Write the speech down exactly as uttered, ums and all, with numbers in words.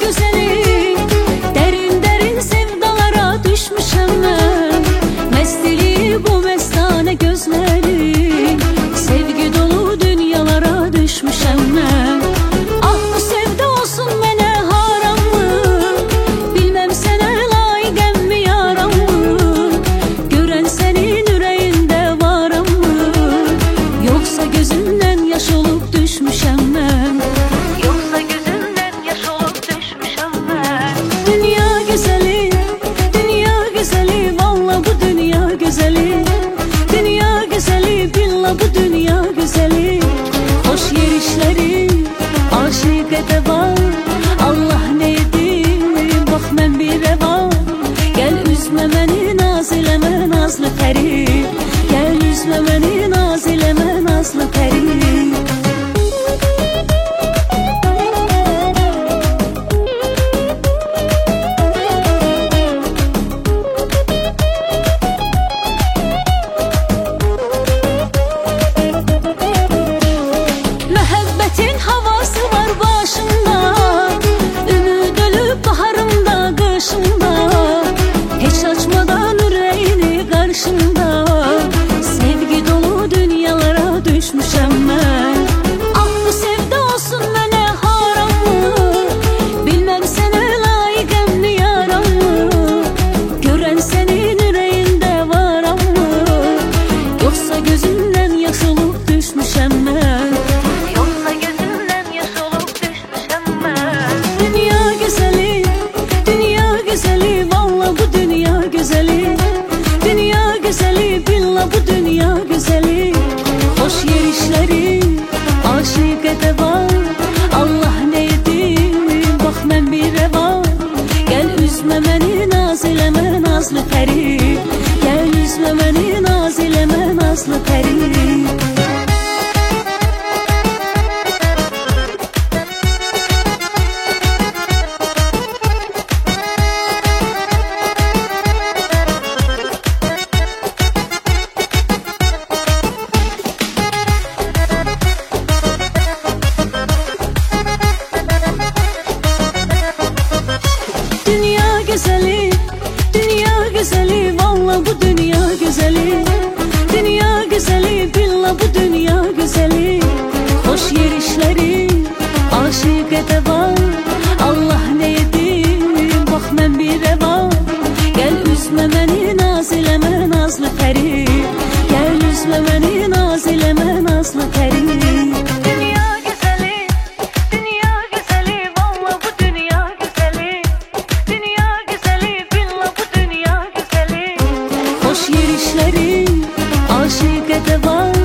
güzeli, derin derin sevdalara düşmüşem ben. Mestili bu mestane gözleri, sevgi dolu dünyalara düşmüşem ben. Ah bu sevda olsun mene haram mı? Bilmem sene layık mi yaram mı? Gören senin yüreğinde varam mı? Yoksa gözünden yaş olup düşmüşem ben. Yoksa gözünden yaş olup düşmüşem ben. Dünya güzeli, dünya güzeli, valla bu dünya güzeli. Dünya güzeli, billah bu dünya güzeli. Hoş yer işleri, aşık edeva. Allah ne edeyim, bak mən bir reva. Gel üzme məni, naz eləmə nazlı pəri. Gel üzme məni, naz eləmə nazlı pəri. Məhəbbətin havası var başımda, ümid ölüb baharımda, qışımda. Heç açmadan ürəyini qarşımda, sevgi dolu dünyalara düşmüşəm mən. Ah bu sevda olsun mənə haram mı? Bilməm sənə layıqəm mi yaram mı? Görən sənin ürəyində varam mı? Yoxsa gözündən yaş olub düşmüşəm mən. Yoksa gözümden yaş olup düşmüşem ben. Dünya güzeli, dünya güzeli, valla bu dünya güzeli. Dünya güzeli, billah bu dünya güzeli. Hoş yer işleri, aşık edeva. Allah ne edeyim, bak mən bir reva. Gel üzme məni, naz eləmə nazlı pəri. Gel üzme məni, naz eləmə nazlı pəri. Dünya güzeli, dünya güzeli, valla bu dünya güzeli. Dünya güzeli, billah bu dünya güzeli. Hoş yer işleri, aşık edeva. Allah ne edeyim, bak mən bir reva. Gel üzme məni, naz eləmə nazlı pəri. Gel üzme məni, naz eləmə nazlı pəri. Dünya güzeli, dünya güzeli, valla bu dünya güzeli. Dünya güzeli, billah bu dünya güzeli. Hoş yer işleri, aşık edeva.